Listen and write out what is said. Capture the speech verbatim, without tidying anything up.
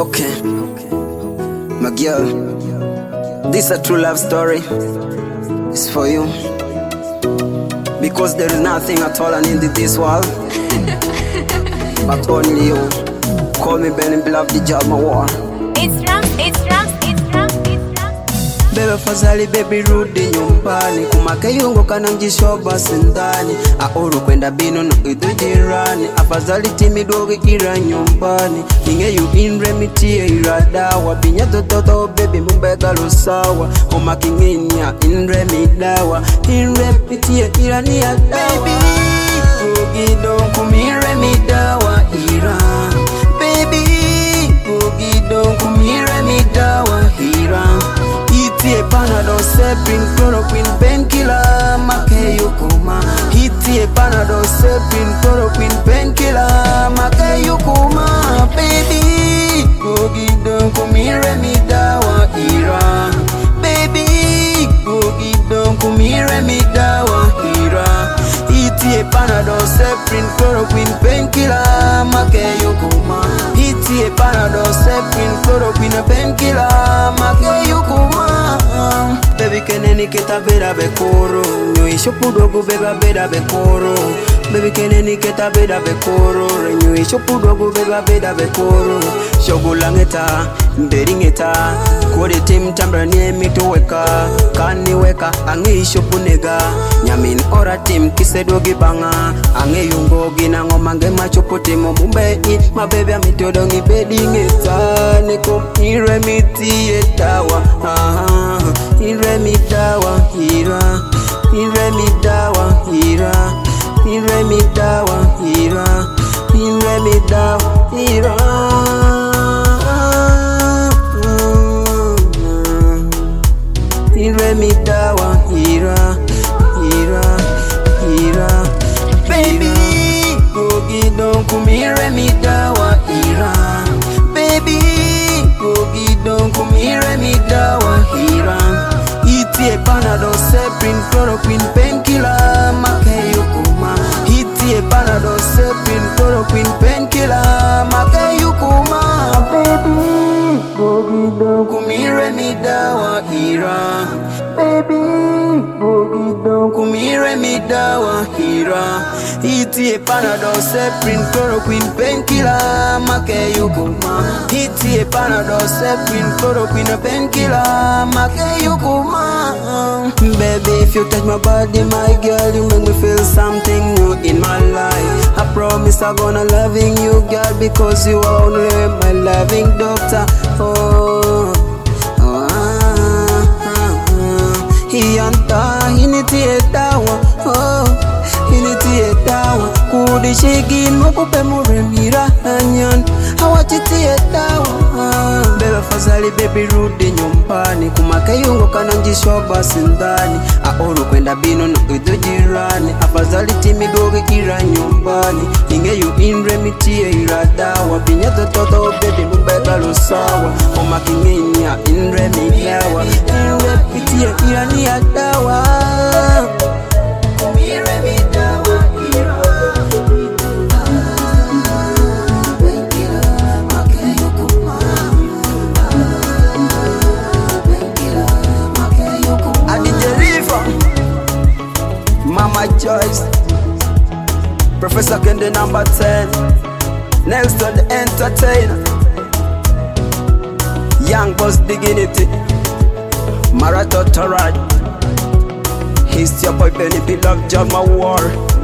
Okay, my girl, this a true love story. It's for you, because there is nothing at all I need in this world but only you. Call me Benny Beloved, the job my war. It's Rams, it's Rams, it's Rams, it's Rams. Bebe fazali baby rudi nyumbani, kumakayungo kananjisho basi ndani. Auru kwenda bino no idu jirani, afazali timi doge ira nyumbani. Ninge yu inre mitie ira dawa, binya tototo baby mbega lusawa. Oma kinginya inre midawa, inre mitie ira ni ya dawa. Baby, ugido kumire midawa ira. Baby, ugido kumire midawa ira. Hitie Panadol, Seprin, Chloroquine, painkiller, make you kuma. Hitie Panadol, Seprin, Chloroquine, painkiller, make you kuma. Baby, ugido kumire midawa ira. Baby, ugido kumire midawa ira. Hitie Panadol, Seprin, Chloroquine, painkiller, make you kuma. Hitie Panadol, Seprin, Chloroquine, painkiller, make you kuma. Baby keneni keta beda bekoro, nyuisho pudogo beba beda bekoro. Baby keneni keta beda bekoro, nyuisho pudogo beba beda bekoro. Shogulangeta, beringeta, kode tim tambra nie mito weka, kani weka, angisho punega. Nyamin ora tim kisedogi banga, ange yungo gina ngomange macho potimo mumbe it. My baby amitodongi bedingeta, neko ire miti etawa. Aha, ire midawa ira, ire midawa ira, ire midawa ira, ire midawa ira. Ire midawa ira, ira, ira. Baby, ugido kumire midawa ira. Baby, ugido kumire midawa ira. Hitie Panadol, Seprin, Chloroquine, painkiller, make you kuma. Hitie Panadol, Seprin, Chloroquine, painkiller, make you kuma. Baby, ugido kumire midawa ira. Baby, ugido kumire midawa ira. Hitie Panadol, Seprin, Chloroquine, painkiller, make you kuma. Hitie Panadol, Seprin, Chloroquine, painkiller, make you kuma. Baby, if you touch my body, my girl, you make me feel something new in my life. I promise I'm gonna loving you, girl, because you are only my loving doctor. Oh, oh, ah, ah, ah. He anta, he nitie dawa. Oh, he nitie dawa. Kudi shigin mokupe muremira anyan. Hawachitie dawa. Bebe fazali baby rudi nyumbani, kumakayungo kananjisho basi ndani. Aoru kwenda bino no idu jirani, afazali timi doge ira nyumbani. Inge yu inre mitie ira dawa, binya tototo baby mbega lusawa. Oma kinginya inre midawa, inre mitie ira ni ya dawa. Kumire midawa ira. Mama Joyce, Professor Kende number ten, next on the entertainer, Young Boss Dignity, Marathon Torad. He's your boy Benny Beloved, John my war.